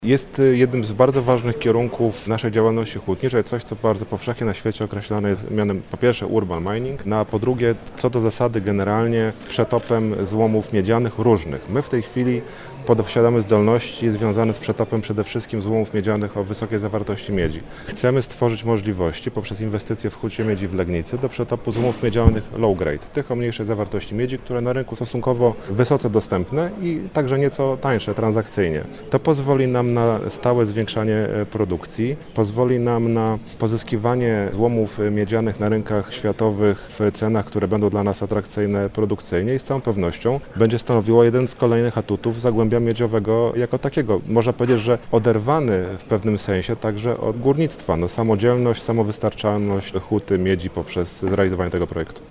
Jest jednym z bardzo ważnych kierunków naszej działalności hutniczej, coś co bardzo powszechnie na świecie określane jest mianem po pierwsze urban mining, a po drugie co do zasady generalnie przetopem złomów miedzianych różnych. My w tej chwili posiadamy zdolności związane z przetopem przede wszystkim złomów miedzianych o wysokiej zawartości miedzi. Chcemy stworzyć możliwości poprzez inwestycje w hucie miedzi w Legnicy do przetopu złomów miedzianych low grade, tych o mniejszej zawartości miedzi, które na rynku stosunkowo wysoce dostępne i także nieco tańsze transakcyjnie. To pozwoli nam na stałe zwiększanie produkcji, pozwoli nam na pozyskiwanie złomów miedzianych na rynkach światowych w cenach, które będą dla nas atrakcyjne produkcyjnie i z całą pewnością będzie stanowiło jeden z kolejnych atutów zagłębia miedziowego jako takiego. Można powiedzieć, że oderwany w pewnym sensie także od górnictwa. Samodzielność, samowystarczalność huty miedzi poprzez zrealizowanie tego projektu.